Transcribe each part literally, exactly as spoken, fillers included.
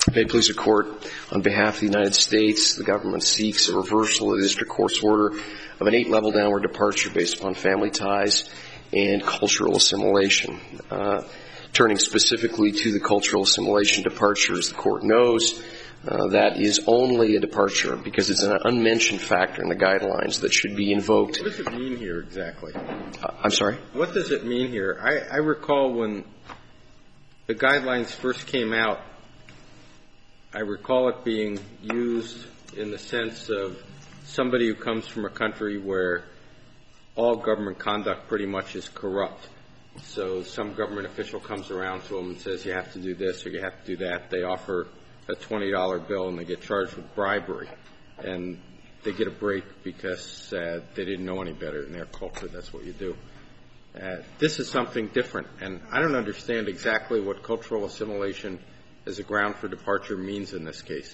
May it please the Court, on behalf of the United States, the government seeks a reversal of the district court's order of an eight-level downward departure based upon family ties and cultural assimilation. Uh, turning specifically to the cultural assimilation departure, as the Court knows, uh, that is only a departure because it's an unmentioned factor in the guidelines that should be invoked. What does it mean here exactly? Uh, I'm sorry? What does it mean here? I, I recall when the guidelines first came out, I recall it being used in the sense of somebody who comes from a country where all government conduct pretty much is corrupt. So some government official comes around to them and says, you have to do this or you have to do that. They offer a twenty dollar bill and they get charged with bribery. And they get a break because uh, they didn't know any better. In their culture, that's what you do. Uh, this is something different. And I don't understand exactly what cultural assimilation as a ground for departure means in this case.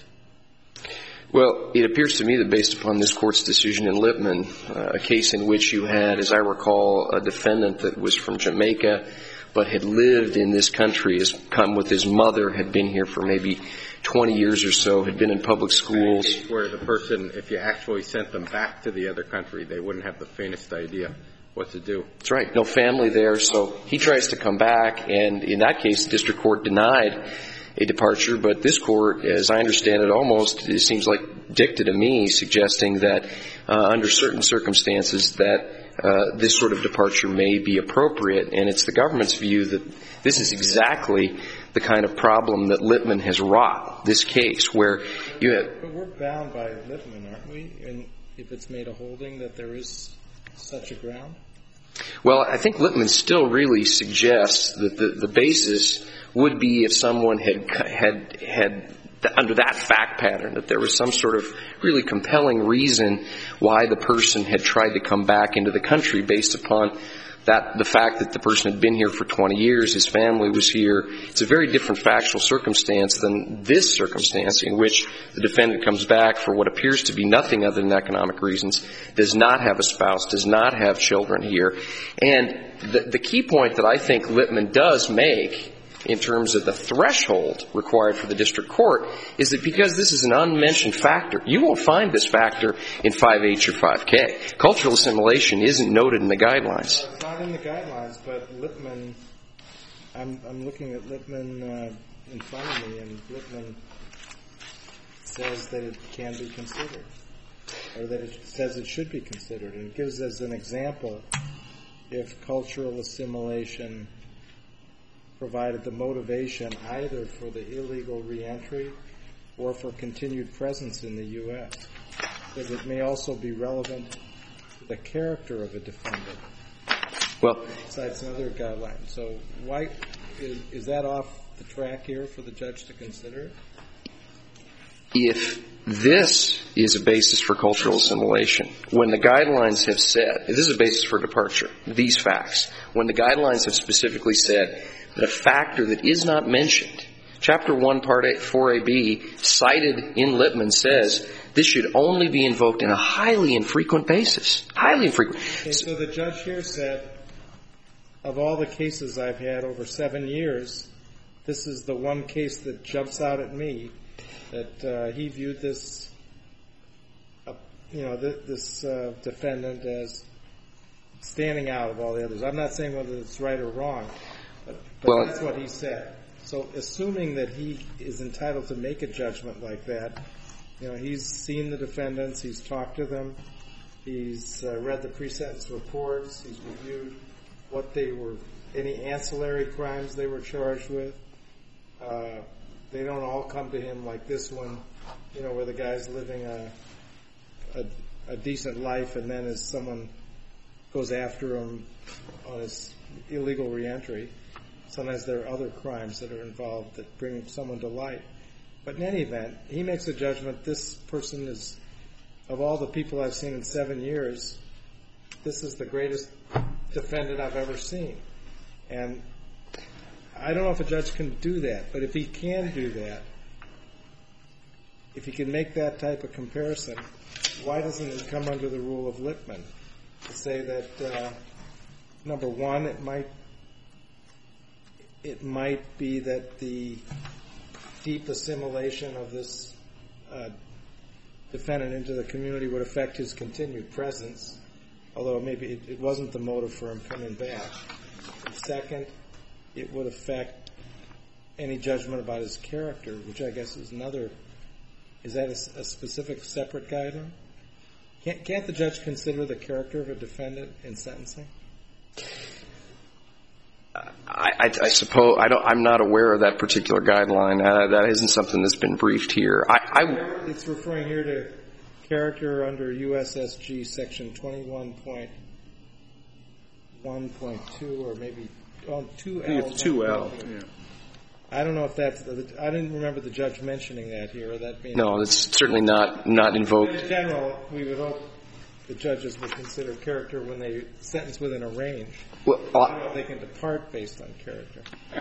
Well, it appears to me that based upon this Court's decision in Lippman, uh, a case in which you had, as I recall, a defendant that was from Jamaica but had lived in this country, has come with his mother, had been here for maybe twenty years or so, had been in public schools. Where the person, if you actually sent them back to the other country, they wouldn't have the faintest idea what to do. That's right. No family there, so he tries to come back, and in that case, the district court denied a departure, but this Court, as I understand it, almost it seems like dicta to me, suggesting that uh, under certain circumstances that uh, this sort of departure may be appropriate, and it's the government's view that this is exactly the kind of problem that Lippman has wrought, this case, where you have... But we're bound by Lippman, aren't we, and if it's made a holding that there is such a ground? Well, I think Lippman still really suggests that the, the basis would be if someone had had had under that fact pattern, that there was some sort of really compelling reason why the person had tried to come back into the country based upon that the fact that the person had been here for twenty years, his family was here. It's a very different factual circumstance than this circumstance in which the defendant comes back for what appears to be nothing other than economic reasons, does not have a spouse, does not have children here. And the, the key point that I think Lippman does make in terms of the threshold required for the district court is that because this is an unmentioned factor, you won't find this factor in five H or five K. Cultural assimilation isn't noted in the guidelines. It's not in the guidelines, but Lippman, I'm, I'm looking at Lippman uh, in front of me, and Lippman says that it can be considered, or that it says it should be considered. And it gives as an example if cultural assimilation provided the motivation either for the illegal reentry or for continued presence in the U S That it may also be relevant to the character of a defendant. Well, besides another guideline. So why is, is that off the track here for the judge to consider? If this is a basis for cultural assimilation, when the guidelines have said, this is a basis for departure, these facts, when the guidelines have specifically said that a factor that is not mentioned, Chapter one, Part four A B, cited in Lippman, says this should only be invoked in a highly infrequent basis. Highly infrequent. Okay, so the judge here said, of all the cases I've had over seven years, this is the one case that jumps out at me, that uh, he viewed this, uh, you know, th- this uh, defendant as standing out of all the others. I'm not saying whether it's right or wrong, but, but well, that's what he said. So assuming that he is entitled to make a judgment like that, you know, he's seen the defendants, he's talked to them, he's uh, read the pre-sentence reports, he's reviewed what they were, any ancillary crimes they were charged with. Uh, they don't all come to him like this one, you know, where the guy's living a, a, a decent life and then as someone goes after him on his illegal reentry. Sometimes there are other crimes that are involved that bring someone to light. But in any event, he makes a judgment, this person is, of all the people I've seen in seven years, this is the greatest defendant I've ever seen. And I don't know if a judge can do that, but if he can do that, if he can make that type of comparison, why doesn't it come under the rule of Lippman to say that, uh, number one, it might it might be that the deep assimilation of this uh, defendant into the community would affect his continued presence, although maybe it, it wasn't the motive for him coming back. And second, it would affect any judgment about his character, which I guess is another. Is that a, a specific separate guideline? Can't, can't the judge consider the character of a defendant in sentencing? I, I, I suppose I don't. I'm not aware of that particular guideline. Uh, that isn't something that's been briefed here. I, I, it's referring here to character under U S S G section twenty-one point one point two or maybe oh, two L. It's two L. Yeah. I don't know if that's. I didn't remember the judge mentioning that here. Or that being no, it's certainly not not invoked. In general, we would hope the judges would consider character when they sentence within a range. Well, I don't know if they can depart based on character.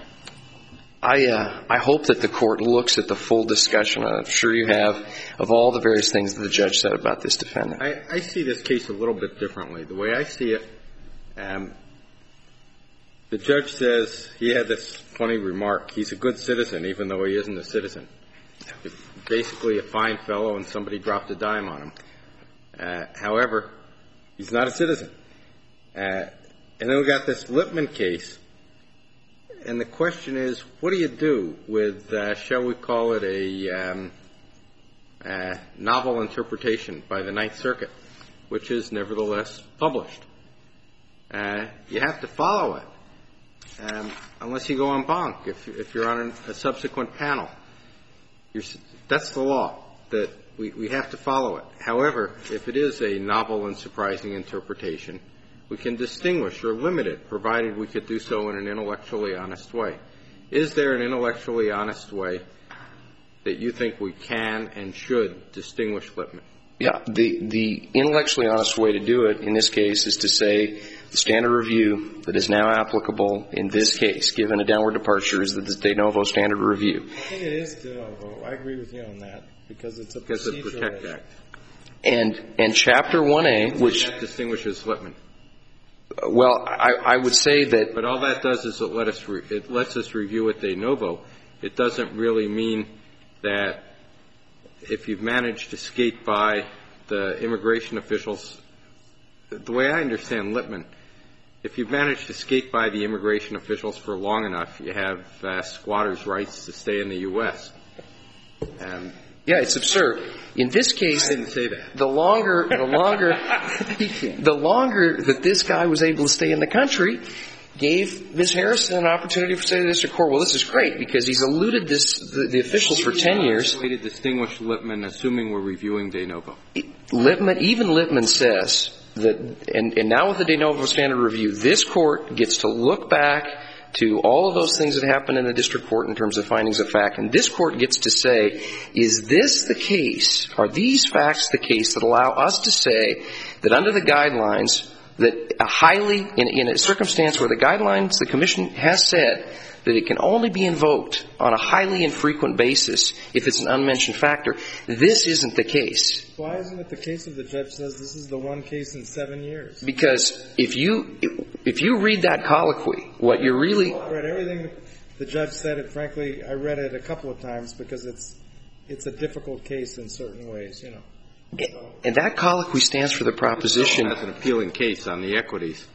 I uh, I hope that the court looks at the full discussion, I'm sure you have, of all the various things that the judge said about this defendant. I, I see this case a little bit differently. The way I see it, um, the judge says he had this funny remark. He's a good citizen, even though he isn't a citizen. Basically a fine fellow, and somebody dropped a dime on him. Uh, however, he's not a citizen. Uh, and then we got this Lippman case. And the question is, what do you do with, uh, shall we call it a um, uh, novel interpretation by the Ninth Circuit, which is nevertheless published? Uh, you have to follow it, um, unless you go en banc, if, if you're on a subsequent panel. You're, that's the law, that we, we have to follow it. However, if it is a novel and surprising interpretation, we can distinguish or limit it, provided we could do so in an intellectually honest way. Is there an intellectually honest way that you think we can and should distinguish Lippman? Yeah, the, the intellectually honest way to do it in this case is to say the standard review that is now applicable in this case, given a downward departure, is the de novo standard review. I think it is de novo. I agree with you on that, because it's a because procedural of the Protect Act. And, and Chapter one A, which that distinguishes Lippman. Well, I, I would say that. But all that does is it let us re, it lets us review it de novo. It doesn't really mean that if you've managed to skate by the immigration officials, the way I understand Lippman, if you've managed to skate by the immigration officials for long enough, you have uh, squatters' rights to stay in the U S. And yeah, it's absurd. In this case, I didn't say that. The longer, the longer, the longer that this guy was able to stay in the country, gave Miz Harrison an opportunity to say to the district court, well, this is great, because he's eluded this, the, the officials for ten years. Way to distinguish Lippman, assuming we're reviewing de novo. Lippman, even Lippman says that, and, and now with the de novo standard review, this court gets to look back to all of those things that happened in the district court in terms of findings of fact, and this court gets to say, is this the case, are these facts the case that allow us to say that under the guidelines, that a highly, in, in a circumstance where the guidelines, the commission has said that it can only be invoked on a highly infrequent basis if it's an unmentioned factor, this isn't the case. Why isn't it the case if the judge says this is the one case in seven years? Because if you, if you read that colloquy, what you're really... I read everything the judge said, and frankly, I read it a couple of times because it's, it's a difficult case in certain ways, you know. So. And that colloquy stands for the proposition... That's an appealing case on the equities.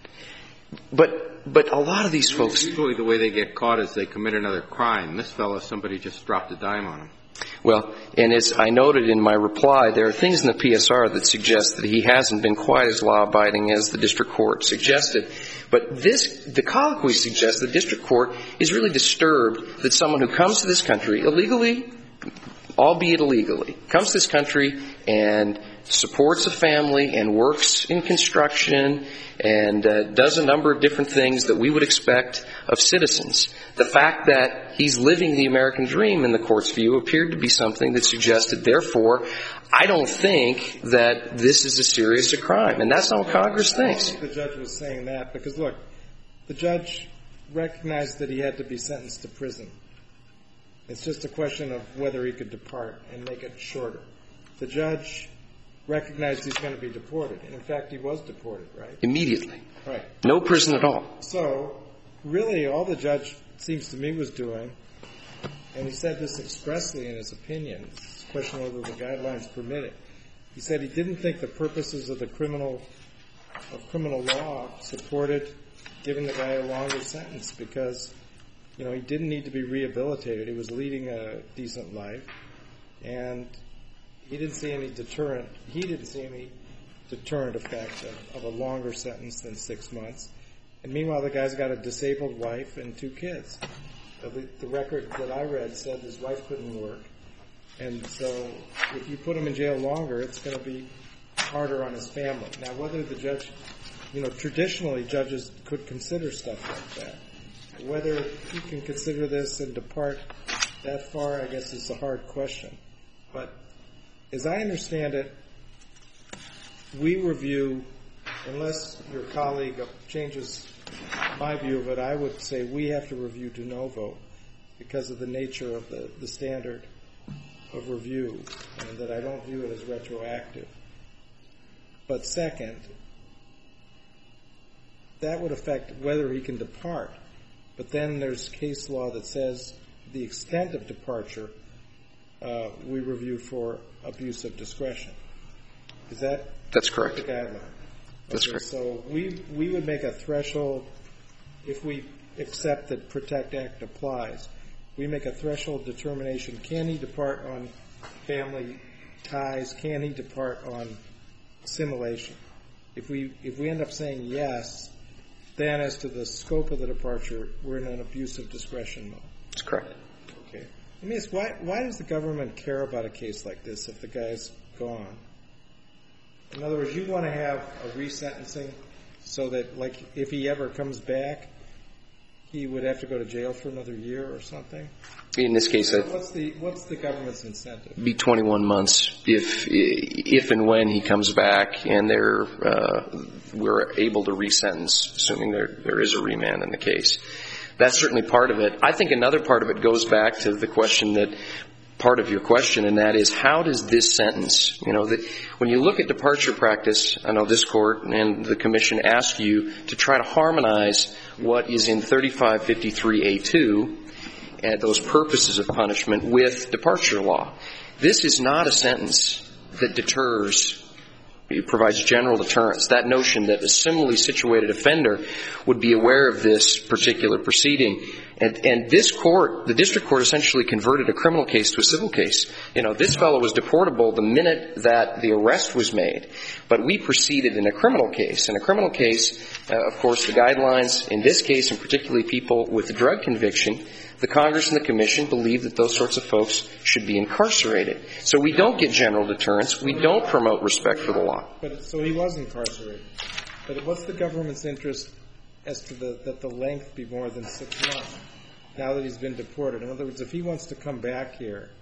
But but a lot of these folks... Usually the way they get caught is they commit another crime. This fellow, somebody just dropped a dime on him. Well, and as I noted in my reply, there are things in the P S R that suggest that he hasn't been quite as law-abiding as the district court suggested. But this, the colloquy suggests the district court is really disturbed that someone who comes to this country illegally, albeit illegally, comes to this country and supports a family and works in construction and uh, does a number of different things that we would expect of citizens. The fact that he's living the American dream, in the court's view, appeared to be something that suggested, therefore, I don't think that this is as serious a crime. And that's not what Congress thinks. I think the judge was saying that because, look, the judge recognized that he had to be sentenced to prison. It's just a question of whether he could depart and make it shorter. The judge recognized he's going to be deported. And in fact, he was deported, right? Immediately. Right. No prison at all. So, really, all the judge, seems to me, was doing and he said this expressly in his opinion. It's a question whether the guidelines permit it. He said he didn't think the purposes of the criminal of criminal law supported giving the guy a longer sentence because, you know, he didn't need to be rehabilitated. He was leading a decent life, and he didn't see any deterrent. He didn't see any deterrent effect of, of a longer sentence than six months. And meanwhile, the guy's got a disabled wife and two kids. The, the record that I read said his wife couldn't work. And so if you put him in jail longer, it's going to be harder on his family. Now, whether the judge, you know, traditionally judges could consider stuff like that. Whether he can consider this and depart that far, I guess, is a hard question. But as I understand it, we review, unless your colleague changes my view of it, I would say we have to review de novo because of the nature of the, the standard of review, and that I don't view it as retroactive. But second, that would affect whether he can depart. But then there's case law that says the extent of departure uh, we review for abuse of discretion. Is that That's correct. the guideline? That's okay, correct. So we we would make a threshold if we accept that PROTECT Act applies. We make a threshold determination. Can he depart on family ties? Can he depart on assimilation? If we if we end up saying yes, then as to the scope of the departure, we're in an abuse of discretion mode. That's correct. Okay. Let me ask, why why does the government care about a case like this if the guy's gone? In other words, you want to have a resentencing so that, like, if he ever comes back, he would have to go to jail for another year or something? In this case, so what's the what's the government's incentive? Be twenty-one months if if and when he comes back, and they're uh, we're able to resentence, assuming there there is a remand in the case. That's certainly part of it. I think another part of it goes back to the question that part of your question, and that is, how does this sentence, you know, that when you look at departure practice, I know this Court and the Commission ask you to try to harmonize what is in thirty-five fifty-three A two, and those purposes of punishment, with departure law. This is not a sentence that deters, it provides general deterrence. That notion that a similarly situated offender would be aware of this particular proceeding. And, and this court, the district court, essentially converted a criminal case to a civil case. You know, this fellow was deportable the minute that the arrest was made. But we proceeded in a criminal case. In a criminal case, uh, of course, the guidelines in this case, and particularly people with a drug conviction, the Congress and the Commission believe that those sorts of folks should be incarcerated. So we don't get general deterrence. We don't promote respect for the law. But so he was incarcerated. But what's the government's interest as to the, that the length be more than six months now that he's been deported? In other words, if he wants to come back here,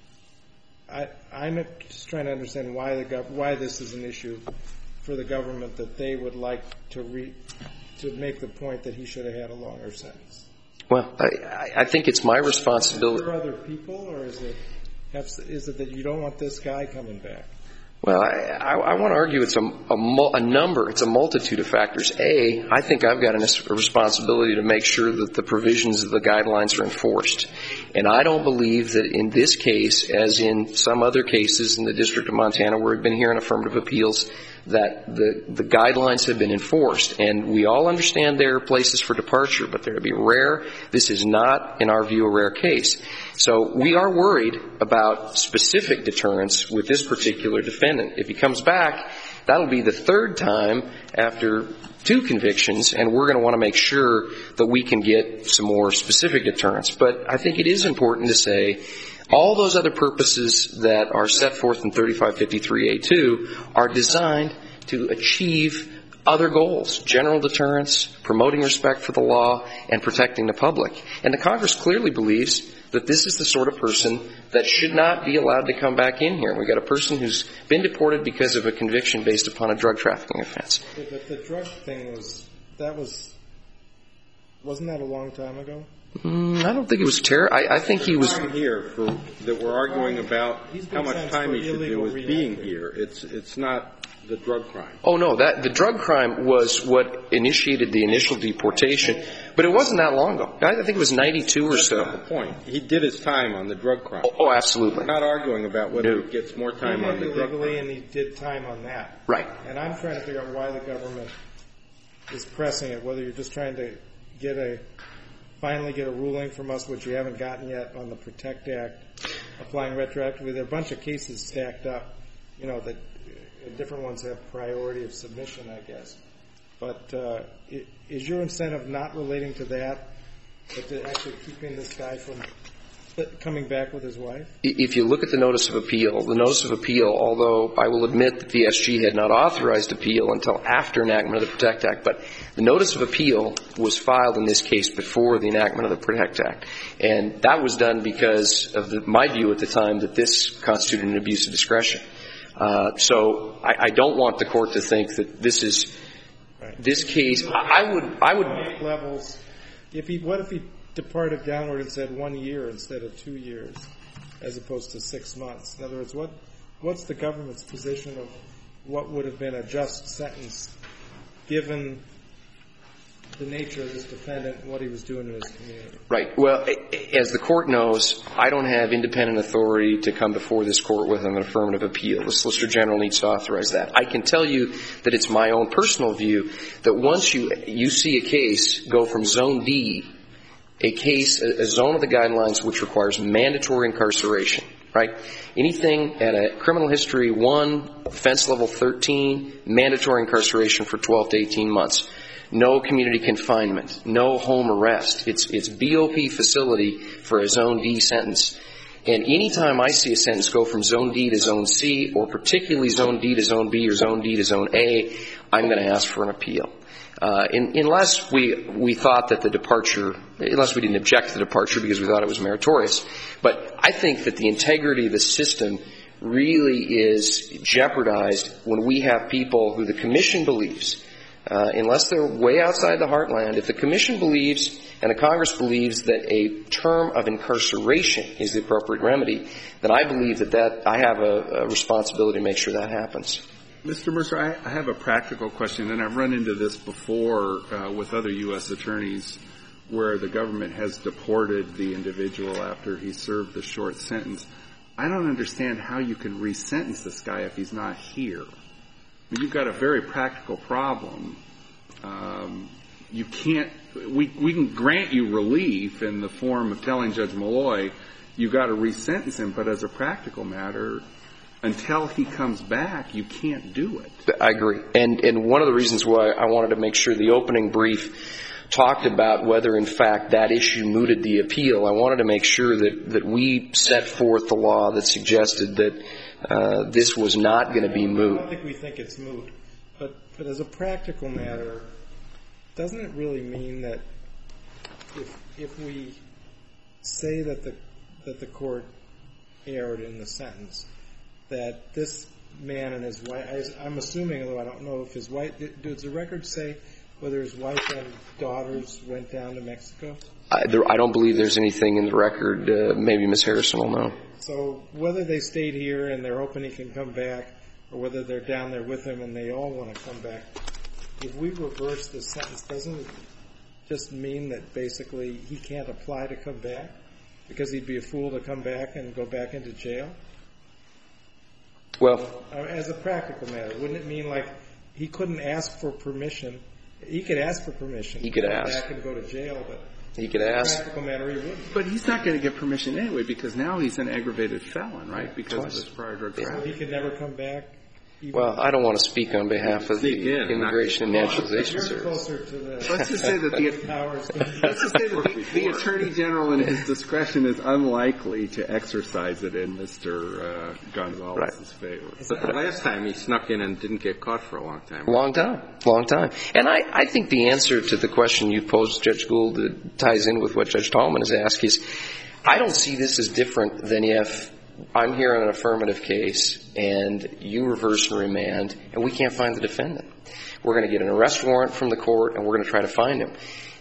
I, I'm just trying to understand why the gov- why this is an issue for the government, that they would like to re- to make the point that he should have had a longer sentence. Well, I, I think it's my responsibility. Are there other people, or is it is it that you don't want this guy coming back? Well, I, I, I want to argue it's a, a, a number, it's a multitude of factors. A, I think I've got a responsibility to make sure that the provisions of the guidelines are enforced. And I don't believe that in this case, as in some other cases in the District of Montana where we've been hearing affirmative appeals, that the, the guidelines have been enforced. And we all understand there are places for departure, but they're to be rare. This is not, in our view, a rare case. So we are worried about specific deterrence with this particular defendant. If he comes back, that'll be the third time after two convictions, and we're going to want to make sure that we can get some more specific deterrence. But I think it is important to say all those other purposes that are set forth in thirty-five fifty-three A two are designed to achieve other goals: general deterrence, promoting respect for the law, and protecting the public. And the Congress clearly believes that this is the sort of person that should not be allowed to come back in here. We've got a person who's been deported because of a conviction based upon a drug trafficking offense. But the drug thing was, that was, wasn't that a long time ago? Mm, I don't think it was terror. I, I think he was here for, that we're arguing about how much time he should do with being reentry. here. It's it's not the drug crime. Oh, no, that the drug crime was what initiated the initial deportation, but it wasn't that long ago. I think it was ninety-two or That's so. not the point. He did his time on the drug crime. Oh, oh absolutely. We're not arguing about whether No. he gets more He time on lived the drug illegally crime. and he did time on that. Right. And I'm trying to figure out why the government is pressing it, whether you're just trying to get a, finally get a ruling from us, which you haven't gotten yet, on the PROTECT Act, applying retroactively. There are a bunch of cases stacked up, you know, that uh, different ones have priority of submission, I guess. But uh, i- is your incentive not relating to that, but to actually keeping this guy from coming back with his wife? If you look at the notice of appeal, the notice of appeal, although I will admit that the S G had not authorized appeal until after enactment of the PROTECT Act, but the notice of appeal was filed in this case before the enactment of the PROTECT Act. And that was done because of the, my view at the time that this constituted an abuse of discretion. Uh, so I, I don't want the court to think that this is, Right. this case, I, I would, I would, Eight levels. If he, what if he departed downward and said one year instead of two years, as opposed to six months? In other words, what what's the government's position of what would have been a just sentence, given the nature of this defendant and what he was doing in his community? right. Well, as the court knows, I don't have independent authority to come before this court with an affirmative appeal. The Solicitor General needs to authorize that. I can tell you that it's my own personal view that once you you see a case go from Zone D, a case, a zone of the guidelines which requires mandatory incarceration, right? Anything at a criminal history one, offense level thirteen, mandatory incarceration for twelve to eighteen months. No community confinement, no home arrest. It's, it's B O P facility for a Zone D sentence. And any time I see a sentence go from Zone D to Zone C, or particularly Zone D to Zone B or Zone D to Zone A, I'm going to ask for an appeal. Uh, in, unless we, we thought that the departure, unless we didn't object to the departure because we thought it was meritorious. But I think that the integrity of the system really is jeopardized when we have people who the Commission believes, uh, unless they're way outside the heartland, if the Commission believes and the Congress believes that a term of incarceration is the appropriate remedy, then I believe that, that I have a, a responsibility to make sure that happens. Mister Mercer, I, I have a practical question, and I've run into this before uh, with other U S attorneys where the government has deported the individual after he served the short sentence. I don't understand how you can resentence this guy if he's not here. I mean, you've got a very practical problem. Um, you can't we, – we can grant you relief in the form of telling Judge Malloy you've got to resentence him, but as a practical matter – until he comes back, you can't do it. I agree. And, and one of the reasons why I wanted to make sure the opening brief talked about whether, in fact, that issue mooted the appeal, I wanted to make sure that, that we set forth the law that suggested that uh, this was not going to be moot. I don't think we think it's moot. But, but as a practical matter, doesn't it really mean that if, if we say that the, that the court erred in the sentence, that this man and his wife, I'm assuming, although I don't know if his wife, does the record say whether his wife and daughters went down to Mexico? I, there, I don't believe there's anything in the record. Uh, maybe Miz Harrison will know. So whether they stayed here and they're hoping he can come back, or whether they're down there with him and they all want to come back, if we reverse the sentence, doesn't it just mean that basically he can't apply to come back because he'd be a fool to come back and go back into jail? Well, as a practical matter, wouldn't it mean like he couldn't ask for permission? He could ask for permission. He could to come ask. back and go to jail, but he could as a ask. practical matter, he wouldn't. But he's not going to get permission anyway because now he's an aggravated felon, right, because Twice. of this prior drug So crime. he could never come back? Even Well, I don't want to speak on behalf of the Speak in, Immigration and Naturalization You're Service. closer to the Let's just say that the powers. let's just say that the, the Attorney General in his discretion is unlikely to exercise it in Mister Uh, Gonzalez's favor. But the last time he snuck in and didn't get caught for a long time. Long time, long time. And I, I think the answer to the question you posed, Judge Gould, that ties in with what Judge Tallman has asked is, I don't see this as different than if I'm here on an affirmative case and you reverse and remand and we can't find the defendant. We're going to get an arrest warrant from the court and we're going to try to find him.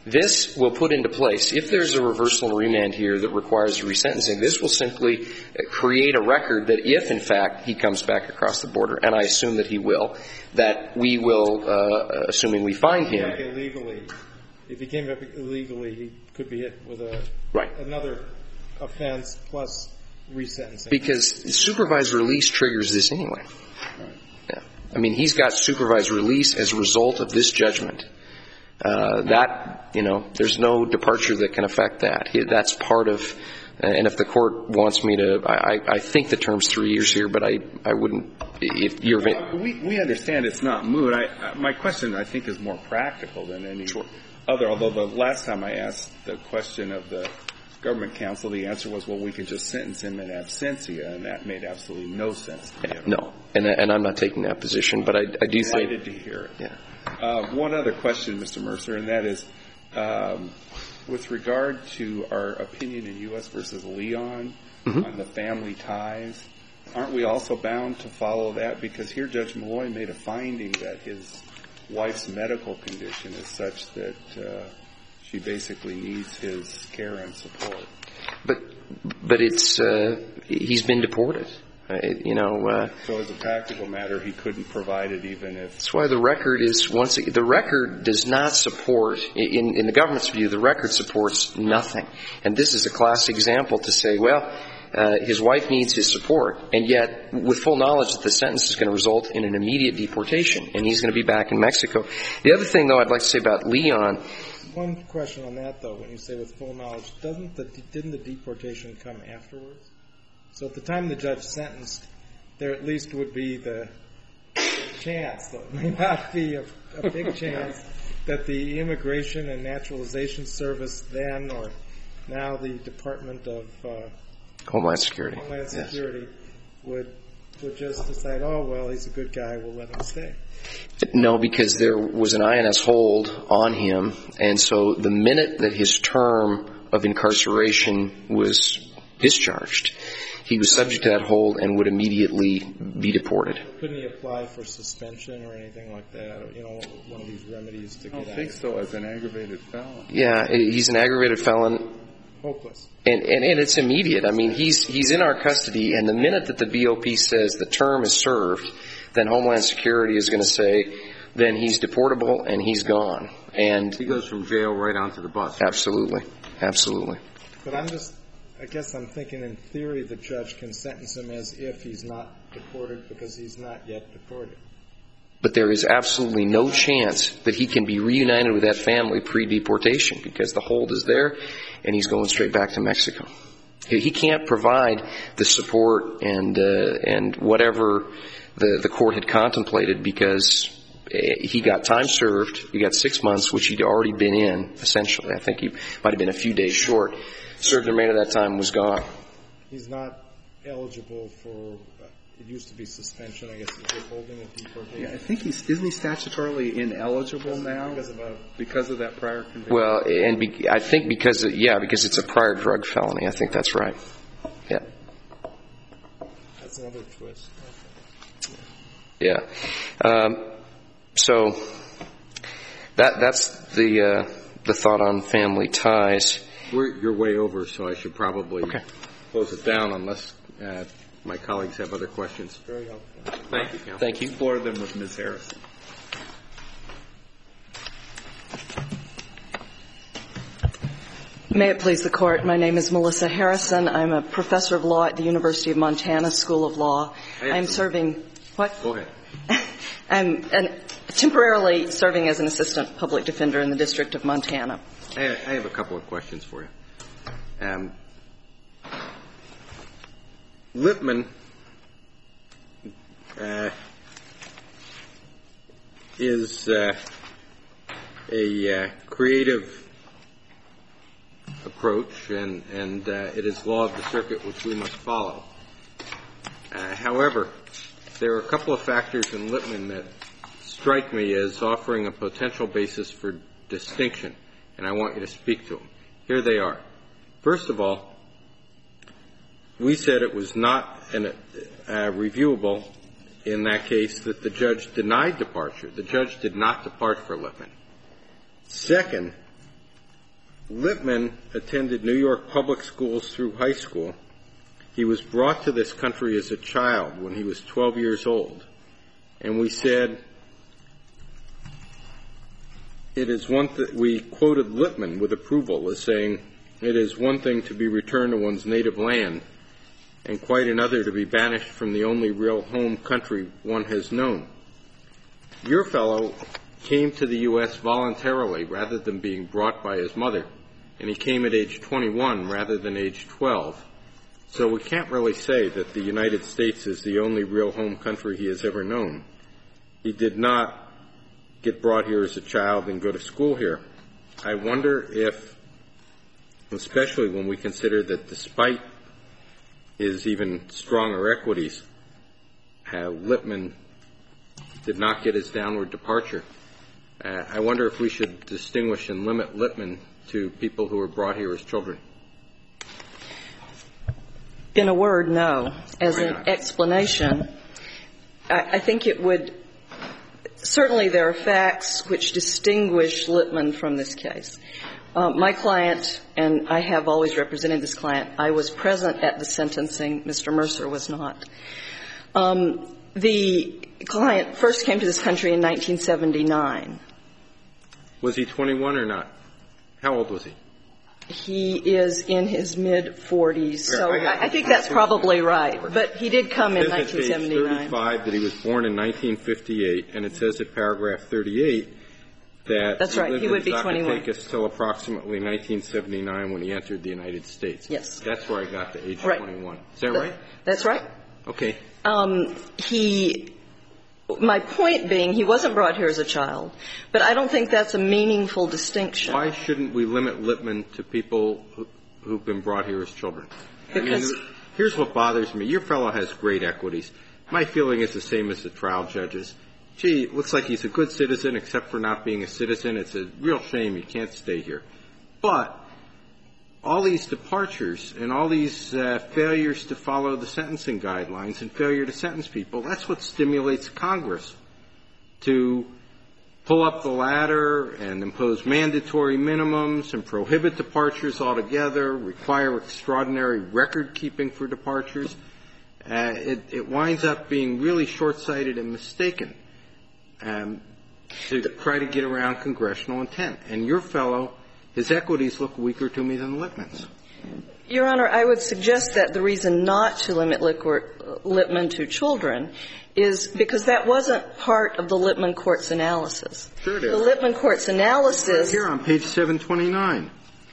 This will put into place, if there's a reversal and remand here that requires resentencing, this will simply create a record that if, in fact, he comes back across the border, and I assume that he will, that we will, uh, assuming we find him. Illegally. If he came back illegally, he could be hit with a right. another offense plus resentencing. Because supervised release triggers this anyway. Right. Yeah. I mean, he's got supervised release as a result of this judgment. Uh, that, you know, there's no departure that can affect that. That's part of, and if the court wants me to, I, I think the term's three years here, but I, I wouldn't, if you're... We, we understand it's not moot. I, my question, I think, is more practical than any sure. other, although the last time I asked the question of the government counsel, the answer was, well, we could just sentence him in absentia, and that made absolutely no sense to me. No, and, and I'm not taking that position, but I, I do think... Delighted to hear it. Yeah. Uh, one other question, Mister Mercer, and that is, um, with regard to our opinion in U S versus Leon mm-hmm. on the family ties, aren't we also bound to follow that? Because here Judge Malloy made a finding that his wife's medical condition is such that uh, she basically needs his care and support. But but it's uh, he's been deported. Uh, you know. Uh, so as a practical matter, he couldn't provide it even if. That's why the record is once again, the record does not support in in the government's view. The record supports nothing, and this is a classic example to say, well, uh, his wife needs his support, and yet with full knowledge that the sentence is going to result in an immediate deportation, and he's going to be back in Mexico. The other thing, though, I'd like to say about Leon. One question on that, though, when you say with full knowledge, doesn't the didn't the deportation come afterwards? So at the time the judge sentenced, there at least would be the chance, though it may not be a, a big chance, that the Immigration and Naturalization Service then, or now the Department of uh, Homeland Security, Homeland Security yes. would would just decide, oh, well, he's a good guy, we'll let him stay. No, because there was an I N S hold on him, and so the minute that his term of incarceration was discharged, he was subject to that hold and would immediately be deported. Couldn't he apply for suspension or anything like that? Or, you know, one of these remedies to get out? I don't think so, as an aggravated felon. Yeah, he's an aggravated felon. Hopeless. And, and, and it's immediate. I mean, he's he's in our custody, and the minute that the B O P says the term is served, then Homeland Security is going to say, then he's deportable and he's gone. And he goes from jail right onto the bus. Absolutely. Absolutely. But I'm just, I guess I'm thinking in theory the judge can sentence him as if he's not deported because he's not yet deported. But there is absolutely no chance that he can be reunited with that family pre-deportation because the hold is there and he's going straight back to Mexico. He can't provide the support and uh, and whatever the, the court had contemplated because he got time served. He got six months, which he'd already been in, essentially. I think he might have been a few days short. Served the remainder of that time, was gone. He's not eligible for, uh, it used to be suspension, I guess, is withholding of deportation. Yeah, I think he's, isn't he statutorily ineligible because, now? Because of, a, because of that prior conviction? Well, and be, I think because, of, yeah, because it's a prior drug felony. I think that's right. Yeah. That's another twist. Yeah. Um, so that that's the uh, the thought on family ties. We're, you're way over, so I should probably okay. close it down unless uh, my colleagues have other questions. Very helpful. Thank you, counsel. Thank you. Explore them with Miz Harrison. May it please the Court. My name is Melissa Harrison. I'm a professor of law at the University of Montana School of Law. I'm serving – what? Go ahead. I'm an, temporarily serving as an assistant public defender in the District of Montana. I have a couple of questions for you. Um, Lippman uh, is uh, a uh, creative approach, and, and uh, it is law of the circuit which we must follow. Uh, however, there are a couple of factors in Lippman that strike me as offering a potential basis for distinction, and I want you to speak to them. Here they are. First of all, we said it was not an, uh, reviewable in that case that the judge denied departure. The judge did not depart for Lippman. Second, Lippman attended New York public schools through high school. He was brought to this country as a child when he was twelve years old. And we said, it is one th- we quoted Lippman with approval as saying, it is one thing to be returned to one's native land and quite another to be banished from the only real home country one has known. Your fellow came to the U S voluntarily rather than being brought by his mother, and he came at age twenty-one rather than age twelve. So we can't really say that the United States is the only real home country he has ever known. He did not get brought here as a child and go to school here. I wonder if, especially when we consider that despite his even stronger equities, uh, Lippman did not get his downward departure. Uh, I wonder if we should distinguish and limit Lippman to people who were brought here as children. In a word, no. As an explanation, I, I think it would – certainly there are facts which distinguish Lippman from this case. Uh, my client, and I have always represented this client, I was present at the sentencing. Mister Mercer was not. Um, the client first came to this country in nineteen seventy-nine. Was he twenty-one or not? How old was he? He is in his mid-forties, so I, I, I think that's probably right. But he did come in nineteen seventy-nine. It says at page thirty-five that he was born in nineteen fifty-eight, and it says at paragraph thirty-eight that that's right. He would be twenty-one. Take us till approximately nineteen seventy-nine when he entered the United States. Yes. That's where I got to age right. twenty-one. Is that Th- right? That's right. Okay. Um, he. My point being, he wasn't brought here as a child, but I don't think that's a meaningful distinction. Why shouldn't we limit Lippman to people who, who've been brought here as children? Because I mean, here's what bothers me. Your fellow has great equities. My feeling is the same as the trial judges. Gee, it looks like he's a good citizen except for not being a citizen. It's a real shame you can't stay here. But all these departures and all these uh, failures to follow the sentencing guidelines and failure to sentence people, that's what stimulates Congress to pull up the ladder and impose mandatory minimums and prohibit departures altogether, require extraordinary record-keeping for departures. Uh, it, it winds up being really short-sighted and mistaken um, to try to get around congressional intent. And your fellow, his equities look weaker to me than Lippman's. Your Honor, I would suggest that the reason not to limit Lippman to children is because that wasn't part of the Lippman court's analysis. Sure it is. The Lippman court's analysis. Right here on page seven twenty-nine.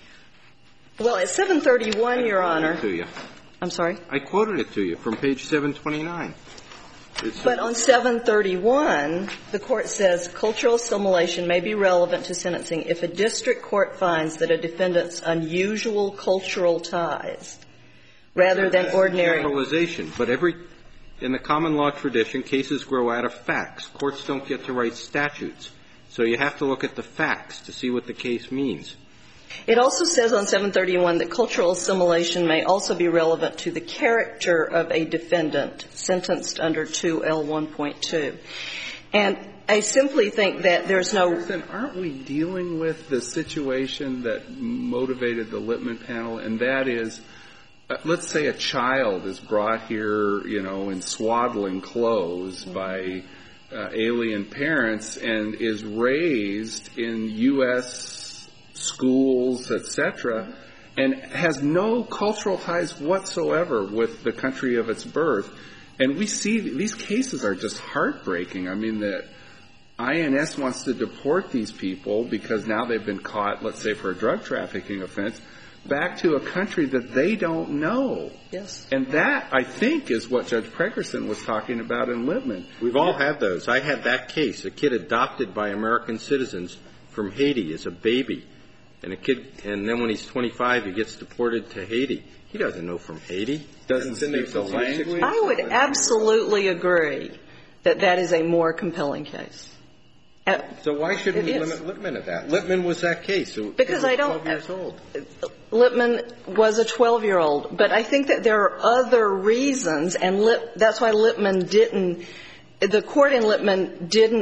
Well, at seven thirty-one, Your Honor. To you. I'm sorry? I quoted it to you from page seven twenty-nine. It's but on seven thirty-one, the court says cultural assimilation may be relevant to sentencing if a district court finds that a defendant's unusual cultural ties rather than ordinary. Generalization. But every, in the common law tradition, cases grow out of facts. Courts don't get to write statutes. So you have to look at the facts to see what the case means. It also says on seven thirty-one that cultural assimilation may also be relevant to the character of a defendant sentenced under two L one point two. And I simply think that there's no... Then aren't we dealing with the situation that motivated the Lippman panel, and that is, uh, let's say a child is brought here, you know, in swaddling clothes mm-hmm. by uh, alien parents and is raised in U S schools, et cetera, and has no cultural ties whatsoever with the country of its birth. And we see these cases are just heartbreaking. I mean, the I N S wants to deport these people because now they've been caught, let's say, for a drug trafficking offense, back to a country that they don't know. Yes. And that, I think, is what Judge Pregerson was talking about in Lippman. We've all had those. I had that case, a kid adopted by American citizens from Haiti as a baby. And a kid, and then when he's twenty-five, he gets deported to Haiti. He doesn't know from Haiti. Doesn't speak the language. I would absolutely agree that that is a more compelling case. So why shouldn't we limit Lippman to that? Lippman was that case. Because I don't. twelve years old. Lippman was a twelve-year-old, but I think that there are other reasons, and Lip, that's why Lippman didn't. The court in Lippman didn't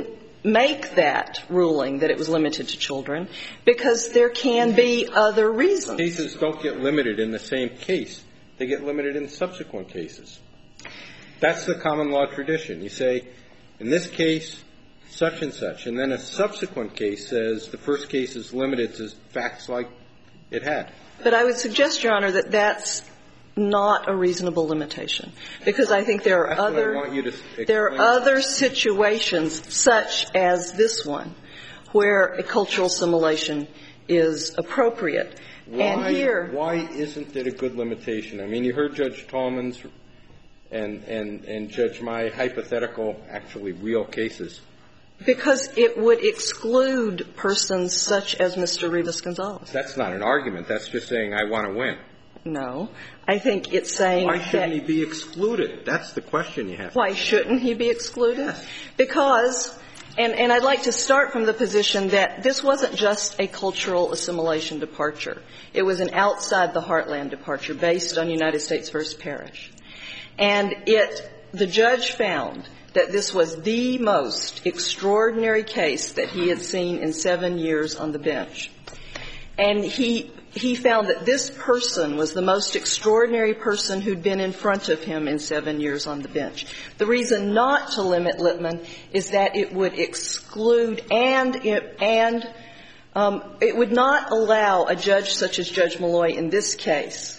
make that ruling that it was limited to children because there can be other reasons. Cases don't get limited in the same case. They get limited in subsequent cases. That's the common law tradition. You say, in this case, such and such, and then a subsequent case says the first case is limited to facts like it had. But I would suggest, Your Honor, that that's not a reasonable limitation, because I think there are That's other what I want you to explain. there are other situations, such as this one, where a cultural assimilation is appropriate. Why, and here, why isn't it a good limitation? I mean, you heard Judge Tallman's and and and Judge my hypothetical, actually real cases. because it would exclude persons such as Mister Rivas-Gonzalez. That's not an argument. That's just saying I want to win. No. I think it's saying Why shouldn't that he be excluded? That's the question you have to Why shouldn't he be excluded? Yes. Because, and, and I'd like to start from the position that this wasn't just a cultural assimilation departure. It was an outside the heartland departure based on United States versus Parrish. And it, the judge found that this was the most extraordinary case that he had seen in seven years on the bench. And he he found that this person was the most extraordinary person who'd been in front of him in seven years on the bench. The reason not to limit Lippman is that it would exclude and it, and um, it would not allow a judge such as Judge Malloy in this case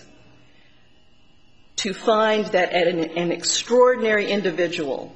to find that an, an extraordinary individual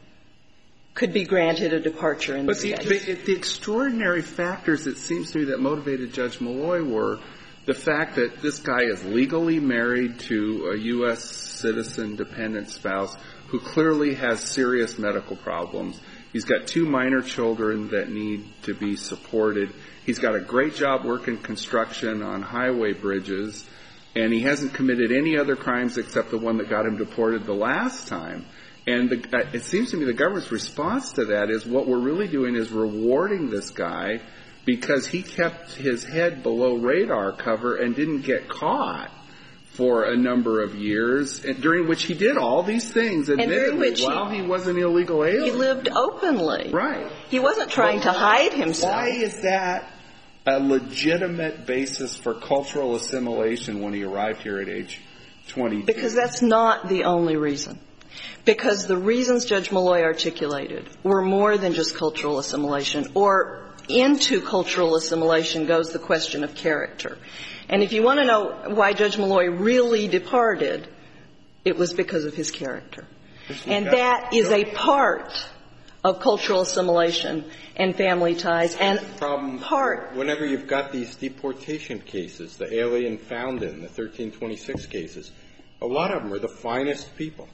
could be granted a departure in but this the, case. The, the extraordinary factors, it seems to me, that motivated Judge Malloy were the fact that this guy is legally married to a U S citizen dependent spouse who clearly has serious medical problems. He's got two minor children that need to be supported. He's got a great job working construction on highway bridges, and he hasn't committed any other crimes except the one that got him deported the last time. And the, it seems to me the government's response to that is what we're really doing is rewarding this guy because he kept his head below radar cover and didn't get caught for a number of years, during which he did all these things, admittedly, while he, he was an illegal alien. He lived openly. Right. He wasn't trying to hide himself. Why is that a legitimate basis for cultural assimilation when he arrived here at age twenty-two? Because that's not the only reason. Because the reasons Judge Malloy articulated were more than just cultural assimilation, or into cultural assimilation goes the question of character. And if you want to know why Judge Malloy really departed, it was because of his character. And that is a part of cultural assimilation and family ties, and problem part. Whenever you've got these deportation cases, the alien found in the thirteen twenty-six cases, a lot of them are the finest people.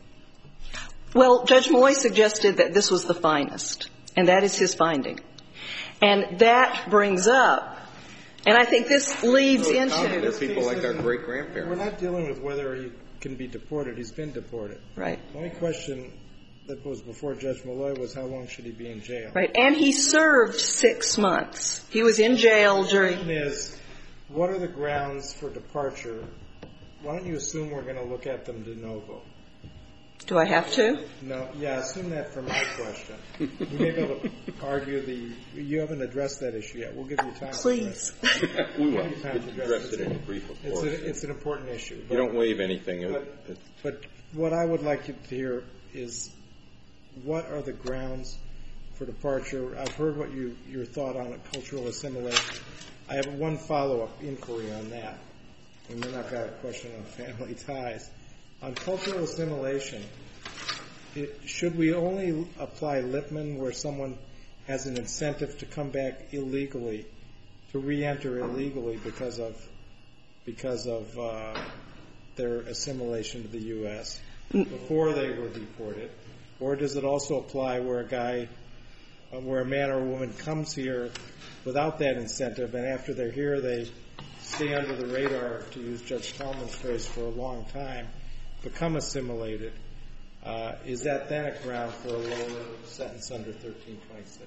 Well, Judge Malloy suggested that this was the finest, and that is his finding. And that brings up, and I think this leads so into... There's people like our great-grandparents. We're not dealing with whether he can be deported. He's been deported. Right. The only question that was before Judge Malloy was how long should he be in jail. Right. And he served six months. He was in jail during... The question is, what are the grounds for departure? Why don't you assume we're going to look at them de novo? Do I have to? No. Yeah, assume that for my question. You may be able to argue the... You haven't addressed that issue yet. We'll give you time Please. to address it. We will. We'll give you time to address Address it. it in a brief, of It's, course. a, it's an important issue. You don't waive anything. But, but what I would like you to hear is what are the grounds for departure? I've heard what you, your thought on cultural assimilation. I have one follow-up inquiry on that. And then I've got a question on family ties. On cultural assimilation, it, should we only apply Lippman where someone has an incentive to come back illegally, to re-enter illegally because of because of uh, their assimilation to the U S before they were deported, or does it also apply where a guy, uh, where a man or a woman comes here without that incentive, and after they're here they stay under the radar, to use Judge Tallman's phrase, for a long time, become assimilated? Uh, is that then a ground for a lower sentence under thirteen twenty-six?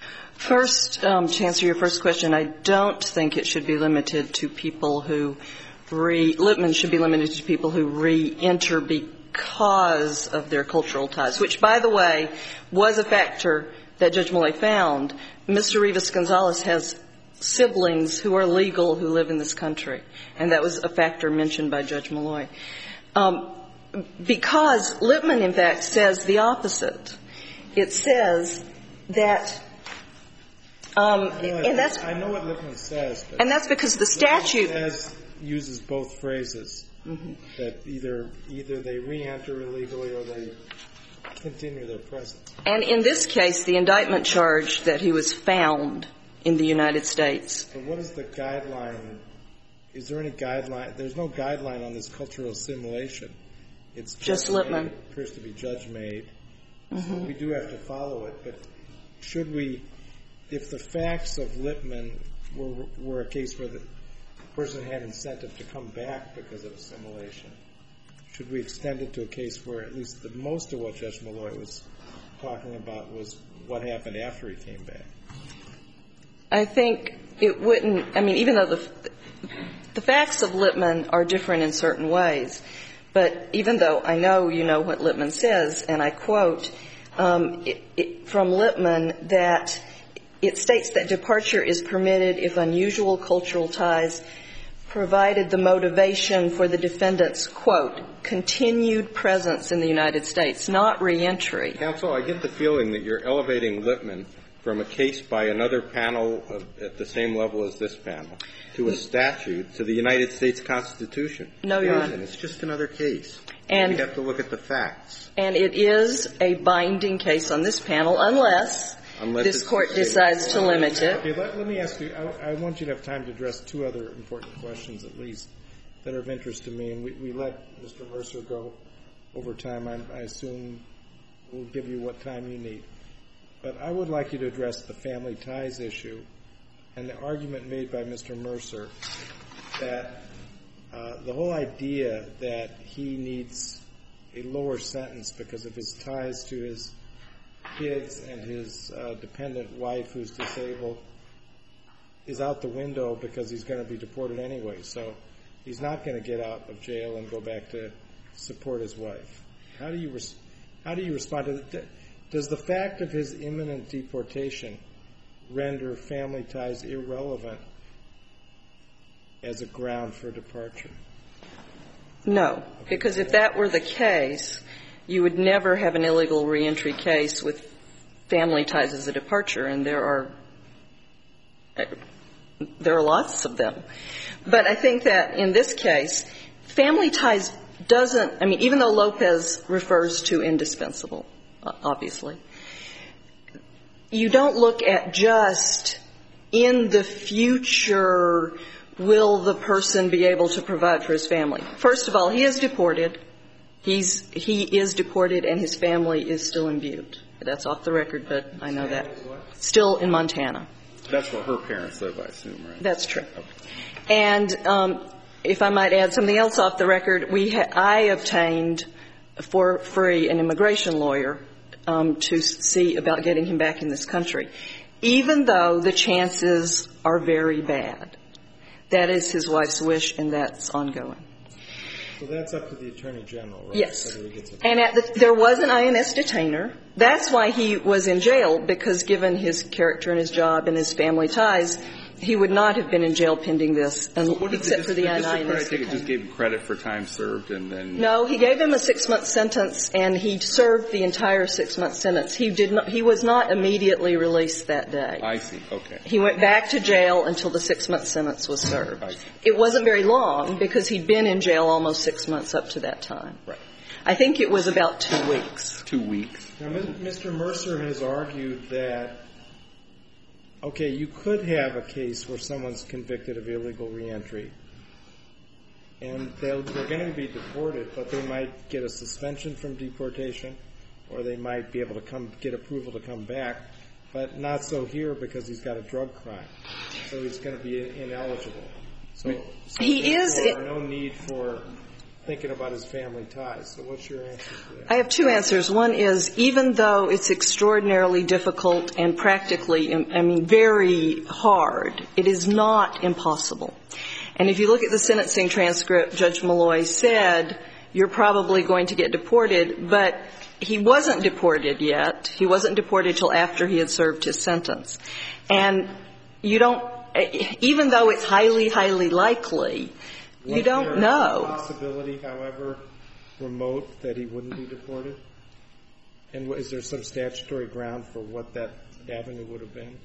First, um, to answer your first question, I don't think it should be limited to people who re, Lippman should be limited to people who re-enter because of their cultural ties, which, by the way, was a factor that Judge Malloy found, Mister Rivas-Gonzalez has siblings who are legal who live in this country, and that was a factor mentioned by Judge Malloy. Um, because Lippman, in fact, says the opposite. It says that, um, I know, and that's... I know what Lippman says. But and that's because the statute... Lippman says, uses both phrases, mm-hmm. that either either they re-enter illegally or they continue their presence. And in this case, the indictment charged that he was found in the United States. So what is the guideline? Is there any guideline? There's no guideline on this cultural assimilation. It's just Lippman. It appears to be judge-made. Mm-hmm. So we do have to follow it. But should we, if the facts of Lippman were, were a case where the person had incentive to come back because of assimilation, should we extend it to a case where at least the most of what Judge Malloy was talking about was what happened after he came back? I think it wouldn't, I mean, even though the, the facts of Lippman are different in certain ways, but even though I know you know what Lippman says, and I quote um, it, it, from Lippman that it states that departure is permitted if unusual cultural ties provided the motivation for the defendant's, quote, continued presence in the United States, not reentry. Counsel, I get the feeling that you're elevating Lippman from a case by another panel of, at the same level as this panel to a statute to the United States Constitution. No, Your Honor. It's just another case. And we have to look at the facts. And it is a binding case on this panel unless, unless this Court decides to limit it. Okay, let, let me ask you, I, I want you to have time to address two other important questions at least that are of interest to me. And we, we let Mister Mercer go over time. I, I assume we'll give you what time you need. But I would like you to address the family ties issue and the argument made by Mister Mercer that uh, the whole idea that he needs a lower sentence because of his ties to his kids and his uh, dependent wife who's disabled is out the window because he's going to be deported anyway. So he's not going to get out of jail and go back to support his wife. How do you res- how do you respond to that? Does the fact of his imminent deportation render family ties irrelevant as a ground for departure? No, because if that were the case, you would never have an illegal reentry case with family ties as a departure, and there are there are lots of them. But I think that in this case, family ties doesn't, I mean, even though Lopez refers to indispensable, obviously, you don't look at just in the future will the person be able to provide for his family. First of all, he is deported. He's, he is deported and his family is still in Butte. That's off the record, but I know that. Still in Montana. That's where her parents live, I assume, right? That's true. Okay. And um, if I might add something else off the record, we ha- I obtained for free an immigration lawyer um, to see about getting him back in this country, even though the chances are very bad. That is his wife's wish, and that's ongoing. So that's up to the Attorney General, right? Yes. Whether he gets it. And at the, there was an I N S detainer. That's why he was in jail, because given his character and his job and his family ties, he would not have been in jail pending this, and, so except for the, the I N S detainer. I think it just gave him credit for time served and then... No, he gave him a six-month sentence, and he served the entire six-month sentence. He did not. He was not immediately released that day. I see. Okay. He went back to jail until the six-month sentence was served. I see. It wasn't very long because he'd been in jail almost six months up to that time. Right. I think it was about two weeks. Two weeks. Now, Mister Mercer has argued that, okay, you could have a case where someone's convicted of illegal reentry, and they'll, they're going to be deported, but they might get a suspension from deportation, or they might be able to come get approval to come back, but not so here because he's got a drug crime, so he's going to be ineligible. So, so he is. There's no need for thinking about his family ties. So what's your answer to that? I have two answers. One is, even though it's extraordinarily difficult and practically, I mean, very hard, it is not impossible. And if you look at the sentencing transcript, Judge Malloy said, you're probably going to get deported, but he wasn't deported yet. He wasn't deported till after he had served his sentence. And you don't, even though it's highly, highly likely, you don't know. Was there a possibility, however remote, that he wouldn't be deported? And is there some statutory ground for what that avenue would have been?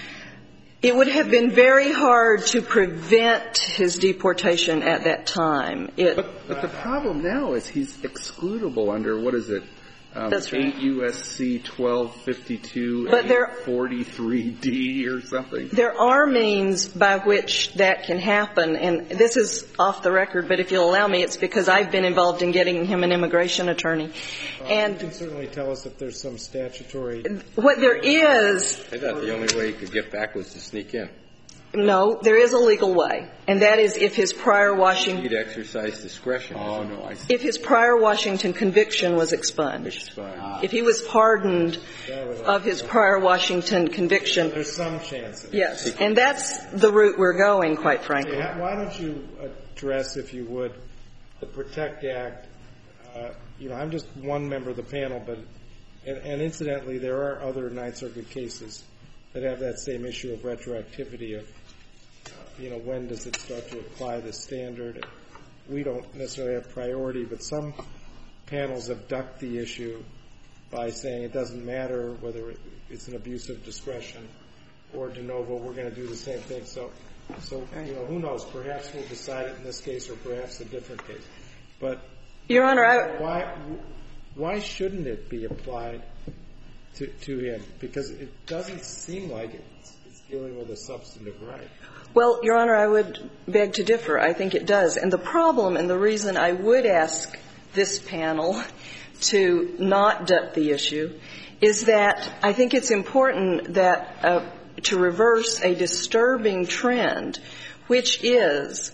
It would have been very hard to prevent his deportation at that time. It, but, but the problem now is he's excludable under, what is it, um, That's right. eight U S C twelve fifty-two, But there- eight forty-three D or something. There are means by which that can happen, and this is off the record, but if you'll allow me, it's because I've been involved in getting him an immigration attorney. Uh, and you can certainly tell us if there's some statutory. What there is, I thought the only way you could get back was to sneak in. no, there is a legal way, and that is if his prior Washington, He'd exercise discretion. Oh, no, I see. if his prior Washington conviction was expunged. Fine. If he was pardoned of his prior Washington conviction, There's some chance. yes, and that's the route we're going, quite frankly. Okay, why don't you address, if you would, the PROTECT Act? Uh, you know, I'm just one member of the panel, but and, and incidentally, there are other Ninth Circuit cases that have that same issue of retroactivity of, uh, you know, when does it start to apply the standard? We don't necessarily have priority, but some panels have ducked the issue by saying it doesn't matter whether it's an abuse of discretion or de novo. We're going to do the same thing. So, so you know, who knows? Perhaps we'll decide it in this case, or perhaps a different case. But Your Honor, I, why why shouldn't it be applied to to him? Because it doesn't seem like it's, it's dealing with a substantive right. well, Your Honor, I would beg to differ. I think it does. And the problem and the reason I would ask this panel to not duck the issue is that I think it's important that uh, to reverse a disturbing trend, which is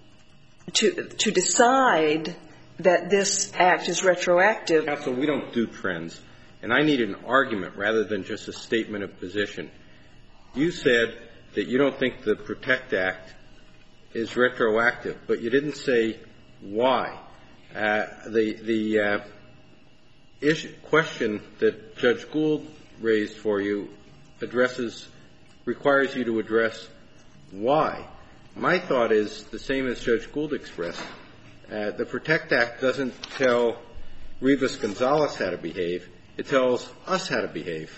to to decide that this act is retroactive. Counsel, we don't do trends, and I need an argument rather than just a statement of position. You said that you don't think the PROTECT Act is retroactive, but you didn't say why. Uh, the the uh, issue, question that Judge Gould raised for you addresses, requires you to address why. My thought is the same as Judge Gould expressed. Uh, the PROTECT Act doesn't tell Rivas-Gonzalez how to behave. It tells us how to behave.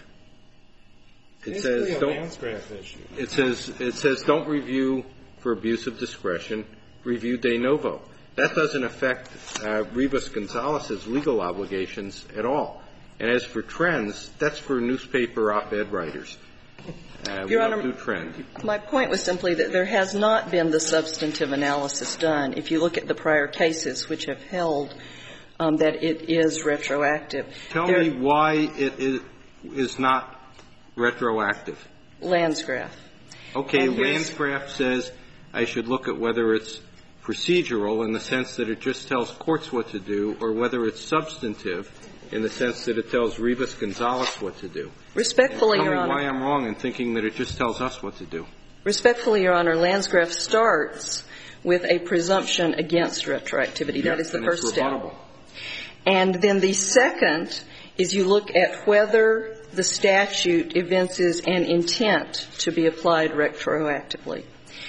It says a don't. Landgraf issue. It says it says don't review for abuse of discretion. Review de novo. That doesn't affect uh, Rivas-Gonzalez's legal obligations at all. And as for trends, that's for newspaper op-ed writers. Uh, we Your don't Honor, do trend. My point was simply that there has not been the substantive analysis done. If you look at the prior cases which have held um, that it is retroactive. Tell there, me why it is, is not retroactive. Landsgraf. Okay, And here's- Landsgraf says I should look at whether it's procedural in the sense that it just tells courts what to do, or whether it's substantive in the sense that it tells Rivas-Gonzalez what to do. Respectfully, Tell Your me Honor. why I'm wrong in thinking that it just tells us what to do. Respectfully, Your Honor, Landsgraf starts with a presumption against retroactivity. That is the and first it's step. rebuttable. And then the second is you look at whether the statute evinces an intent to be applied retroactively.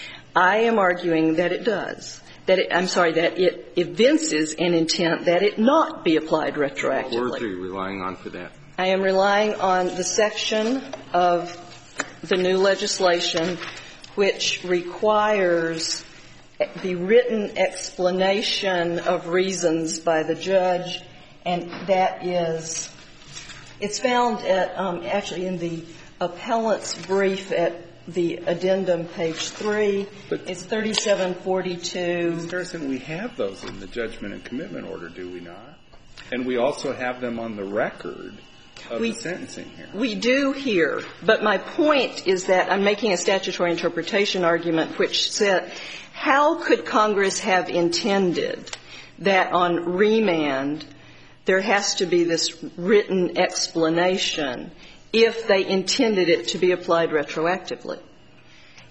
I am arguing that it does. That it, I'm sorry, that it evinces an intent that it not be applied retroactively. What words are you relying on for that? I am relying on the section of the new legislation which requires the written explanation of reasons by the judge, and that is, it's found at, um, actually in the appellant's brief at the addendum, page three. But it's thirty-seven forty-two. Miz Garrison, we have those in the judgment and commitment order, do we not? And we also have them on the record of We- the sentencing here. We do here, but my point is that I'm making a statutory interpretation argument which said, how could Congress have intended that on remand there has to be this written explanation if they intended it to be applied retroactively?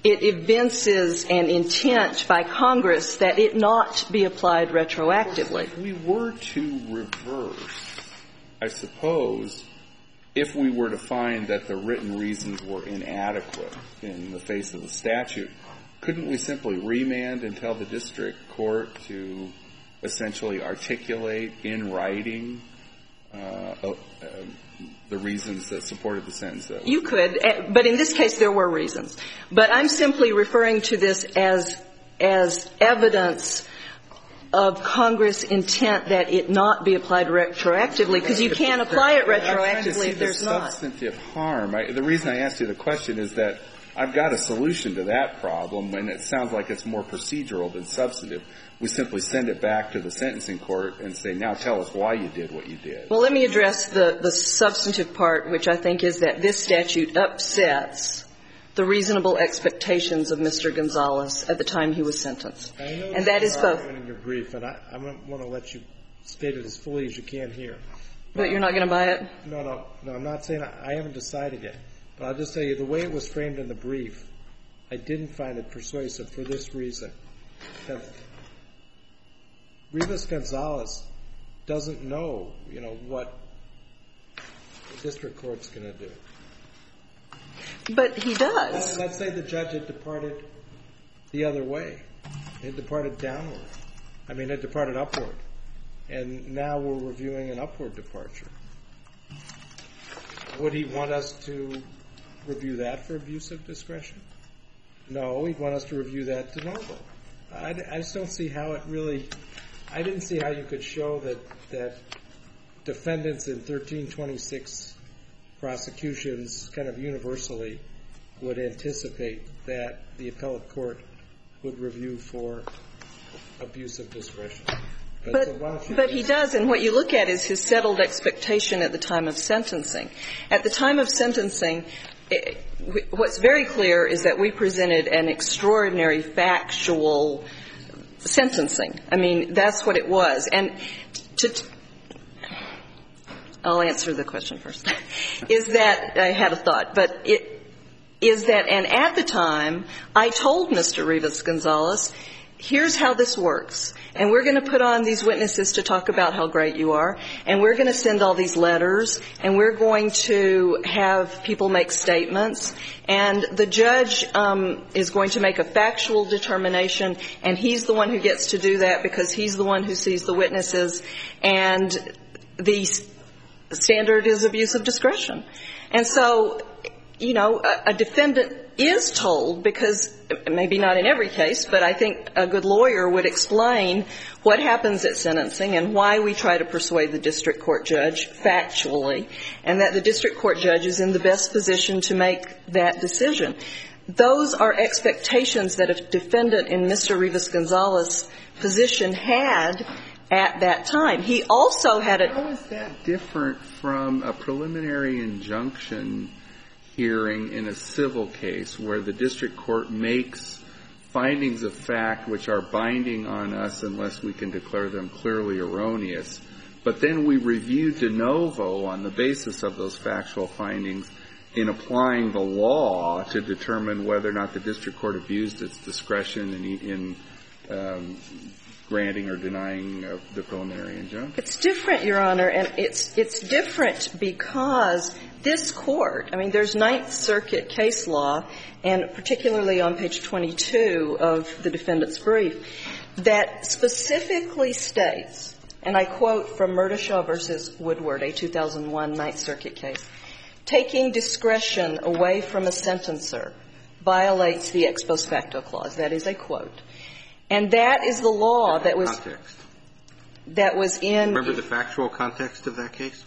it evinces an intent by Congress that it not be applied retroactively. If we were to reverse, I suppose, if we were to find that the written reasons were inadequate in the face of the statute, couldn't we simply remand and tell the district court to essentially articulate in writing uh, uh, the reasons that supported the sentence? That you could, but in this case there were reasons. But I'm simply referring to this as as evidence of Congress' intent that it not be applied retroactively, because you can't apply it retroactively if there's not. Substantive harm. I, the reason I asked you the question is that I've got a solution to that problem, and it sounds like it's more procedural than substantive. We simply send it back to the sentencing court and say, now tell us why you did what you did. Well, let me address the, the substantive part, which I think is that this statute upsets the reasonable expectations of Mister Gonzalez at the time he was sentenced. And that is both. In your brief, and I, I want to let you state it as fully as you can here. But, but you're not going to buy it? No, no, no. I'm not saying I, I haven't decided yet. But I'll just tell you, the way it was framed in the brief, I didn't find it persuasive for this reason. That Rivas-Gonzalez doesn't know, you know, what the district court's going to do. But he does. Let's, let's say the judge had departed the other way. It had departed downward. I mean, it departed upward. And now we're reviewing an upward departure. Would he want us to review that for abuse of discretion? No, he'd want us to review that de novo. I, I just don't see how it really – I didn't see how you could show that, that defendants in thirteen twenty-six prosecutions kind of universally would anticipate that the appellate court would review for abuse of discretion. But, but, so but he does, and what you look at is his settled expectation at the time of sentencing. At the time of sentencing, it, what's very clear is that we presented an extraordinary factual sentencing. I mean, that's what it was. And to, to I'll answer the question first. Is that, I had a thought, but it is that, and at the time, I told Mister Rivas-Gonzalez, here's how this works. And we're going to put on these witnesses to talk about how great you are. And we're going to send all these letters. And we're going to have people make statements. And the judge um, is going to make a factual determination. And he's the one who gets to do that because he's the one who sees the witnesses. And the standard is abuse of discretion. And so, you know, a, a defendant is told, because maybe not in every case, but I think a good lawyer would explain what happens at sentencing and why we try to persuade the district court judge factually, and that the district court judge is in the best position to make that decision. Those are expectations that a defendant in Mister Rivas-Gonzalez's position had at that time. He also had a... How is that different from a preliminary injunction hearing in a civil case where the district court makes findings of fact which are binding on us unless we can declare them clearly erroneous, but then we review de novo on the basis of those factual findings in applying the law to determine whether or not the district court abused its discretion in, in um, granting or denying uh, the preliminary injunction? It's different, Your Honor, and it's it's different because this Court, I mean, there's Ninth Circuit case law, and particularly on page twenty-two of the defendant's brief, that specifically states, and I quote from Murdishaw versus Woodward, a two thousand one Ninth Circuit case, taking discretion away from a sentencer violates the ex post facto clause. That is a quote. And that is the law that was context. that was in. Remember the factual context of that case?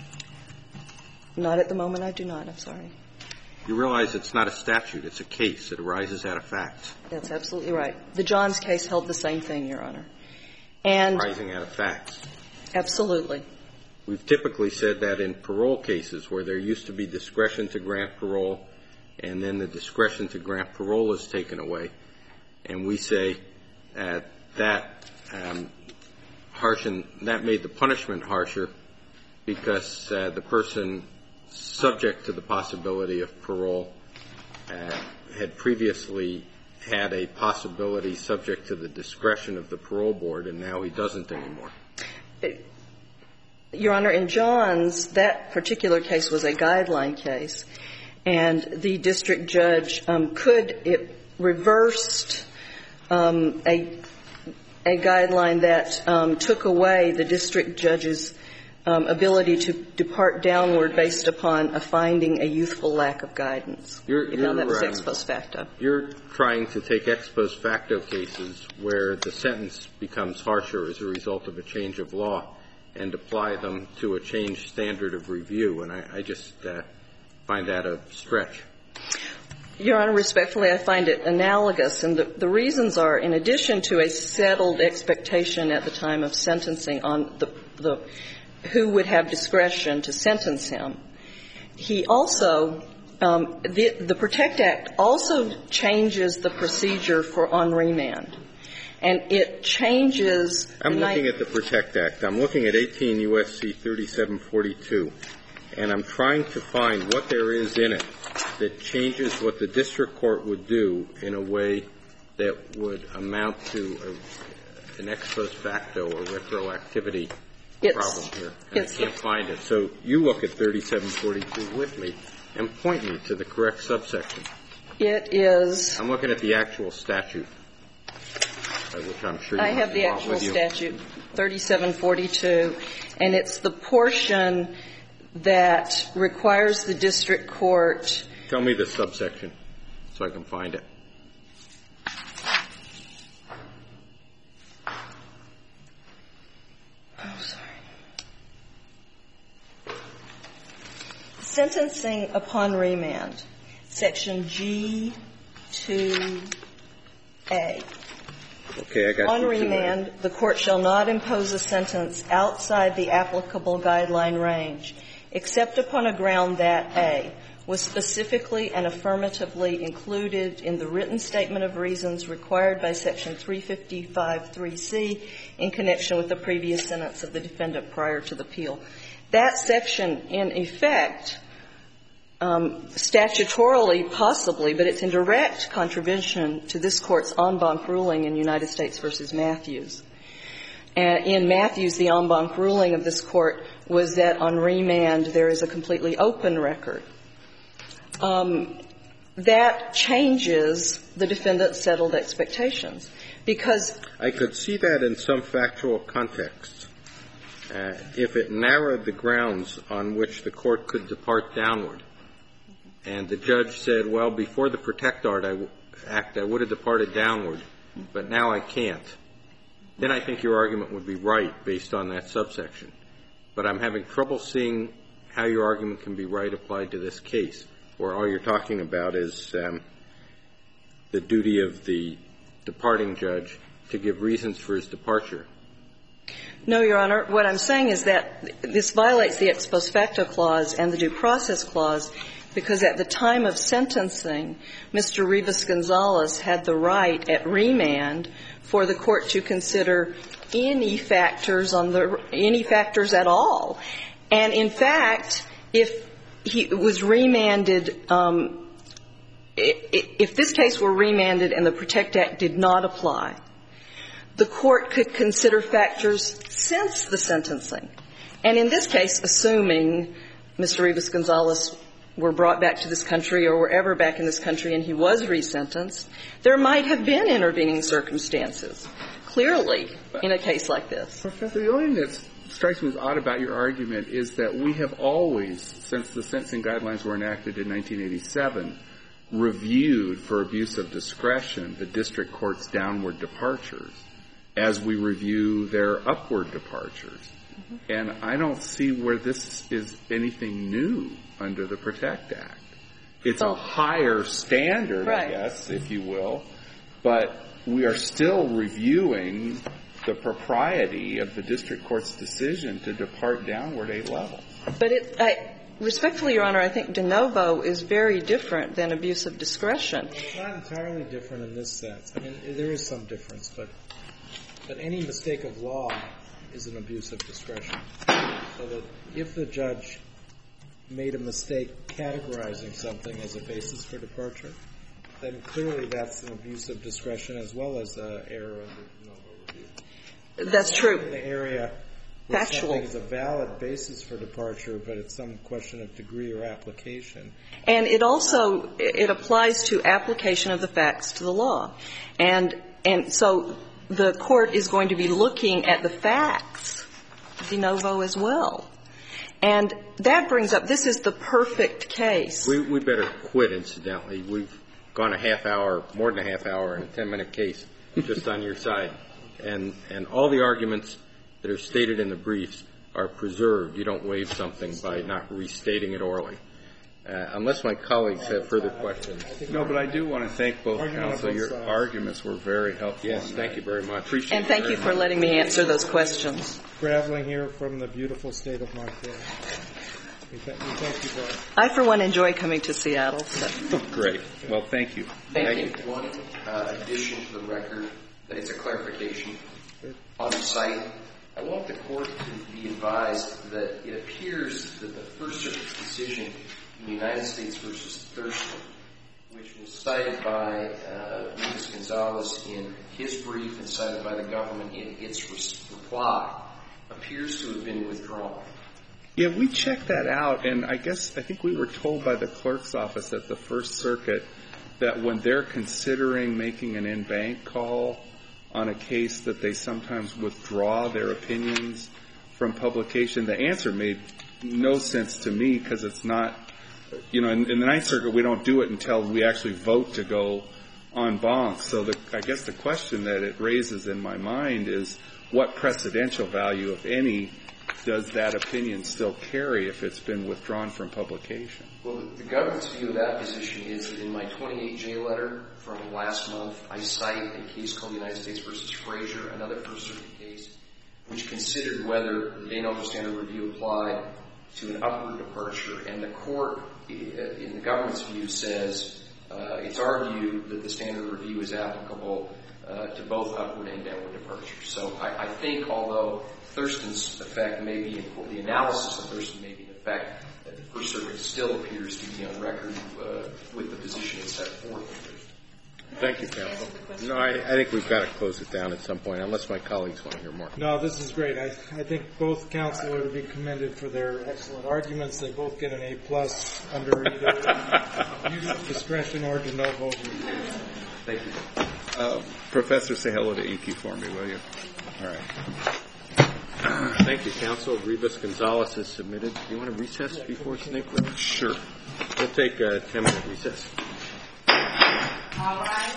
Not at the moment. I do not. I'm sorry. You realize it's not a statute; it's a case. It arises out of facts. That's absolutely right. The Johns case held the same thing, Your Honor. And arising out of facts. Absolutely. We've typically said that in parole cases where there used to be discretion to grant parole, and then the discretion to grant parole is taken away, and we say. Uh, that um, harshen, that made the punishment harsher because uh, the person subject to the possibility of parole uh, had previously had a possibility subject to the discretion of the parole board, and now he doesn't anymore. Your Honor, in Johns, that particular case was a guideline case, and the district judge um, could, it reversed um, a, a guideline that um, took away the district judge's um, ability to depart downward based upon a finding a youthful lack of guidance. You're, He found that was um, ex post facto. You're trying to take ex post facto cases where the sentence becomes harsher as a result of a change of law and apply them to a changed standard of review, and I, I just uh, find that a stretch. Your Honor, respectfully, I find it analogous, and the, the reasons are, in addition to a settled expectation at the time of sentencing on the, the who would have discretion to sentence him, he also, um, the, the PROTECT Act also changes the procedure for on remand. And it changes. I'm looking at the PROTECT Act. I'm looking at eighteen U S C thirty-seven forty-two, and I'm trying to find what there is in it that changes what the district court would do in a way that would amount to a, an ex post facto or retroactivity it's, problem here. And I it's can't find it. So you look at thirty-seven forty-two with me and point me to the correct subsection. It is. I'm looking at the actual statute. Which I'm sure you I have the actual statute, thirty-seven forty-two, and it's the portion that requires the district court. Tell me the subsection so I can find it. Oh, sorry. Sentencing upon remand, section G two A. Okay, I got On you remand, the court shall not impose a sentence outside the applicable guideline range, except upon a ground that, A, was specifically and affirmatively included in the written statement of reasons required by Section three fifty-five three C in connection with the previous sentence of the defendant prior to the appeal. That section, in effect, Um, statutorily, possibly, but it's in direct contravention to this Court's en banc ruling in United States versus Matthews. And in Matthews, the en banc ruling of this Court was that on remand there is a completely open record. Um, that changes the defendant's settled expectations because I could see that in some factual contexts. Uh, if it narrowed the grounds on which the Court could depart downward, and the judge said, well, before the PROTECT Act, I would have departed downward, but now I can't, then I think your argument would be right based on that subsection. But I'm having trouble seeing how your argument can be right applied to this case, where all you're talking about is um, the duty of the departing judge to give reasons for his departure. No, Your Honor. What I'm saying is that this violates the ex post facto clause and the due process clause because at the time of sentencing, Mister Rivas-Gonzalez had the right at remand for the court to consider any factors on the any factors at all. And in fact, if he was remanded, um, if this case were remanded and the PROTECT Act did not apply, the court could consider factors since the sentencing. And in this case, assuming Mister Rivas-Gonzalez were brought back to this country or were ever back in this country and he was resentenced, there might have been intervening circumstances, clearly, in a case like this. Professor, the only thing that strikes me as odd about your argument is that we have always, since the sentencing guidelines were enacted in nineteen eighty-seven, reviewed for abuse of discretion the district court's downward departures as we review their upward departures. Mm-hmm. And I don't see where this is anything new under the PROTECT Act. It's oh. a higher standard, right. I guess, if you will, but we are still reviewing the propriety of the district court's decision to depart downward a level. But it, I, respectfully, Your Honor, I think de novo is very different than abuse of discretion. Well, it's not entirely different in this sense. I mean, there is some difference, but but any mistake of law is an abuse of discretion. So that if the judge made a mistake categorizing something as a basis for departure, then clearly that's an abuse of discretion as well as an error under de novo review. That's true. In the area where Factual. something is a valid basis for departure, but it's some question of degree or application. And it also, it applies to application of the facts to the law. And, and so the court is going to be looking at the facts de novo as well. And that brings up, this is the perfect case. We, we better quit, incidentally. We've gone a half hour, more than a half hour in a ten-minute case just on your side. And, and all the arguments that are stated in the briefs are preserved. You don't waive something by not restating it orally. Uh, unless my colleagues have further questions. No, but I do want to thank both counsel. Your arguments were very helpful. Yes, thank you very much. Appreciate And thank it you very for much. letting me answer those questions. Traveling here from the beautiful state of Montana. We th- we thank you both. I, for one, enjoy coming to Seattle. So. Great. Well, thank you. Thank you. One uh, addition to the record, that it's a clarification. On the site, I want the court to be advised that it appears that the First Circuit's decision in United States versus Thurston, which was cited by uh, Luis Gonzalez in his brief and cited by the government in its reply, appears to have been withdrawn. Yeah, we checked that out, and I guess I think we were told by the clerk's office at the First Circuit that when they're considering making an in-bank call on a case that they sometimes withdraw their opinions from publication, the answer made no sense to me because it's not, you know, in, in the Ninth Circuit we don't do it until we actually vote to go en banc. So the, I guess the question that it raises in my mind is what precedential value, if any, does that opinion still carry if it's been withdrawn from publication? Well, the, the government's view of that position is that in my twenty-eight J letter from last month, I cite a case called United States versus Frazier, another First Circuit case, which considered whether the de novo standard review applied to an upward departure. And the court, in the government's view, says uh, it's our view that the standard review is applicable uh, to both upward and downward departures. So I, I think, although Thurston's effect may be, in, the analysis of Thurston may be in effect, that the First Circuit still appears to be on record uh, with the position it's set forth in Thurston. Thank you, counsel. No, I, I think we've got to close it down at some point, unless my colleagues want to hear more. No, this is great. I, I think both counsel are to be commended for their excellent arguments. They both get an A plus under either use of discretion or de novo. Thank you. Uh, Professor, say hello to Inky for me, will you? All right. Thank you, counsel. Rivas Gonzalez is submitted. Do you want to recess before Snake River? Sure. We'll take a ten-minute recess. All right.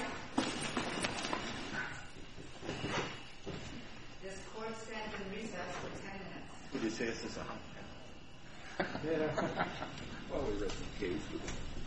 This court stands in recess for ten minutes. Would you say this is a hot Yeah. Well, we read some case with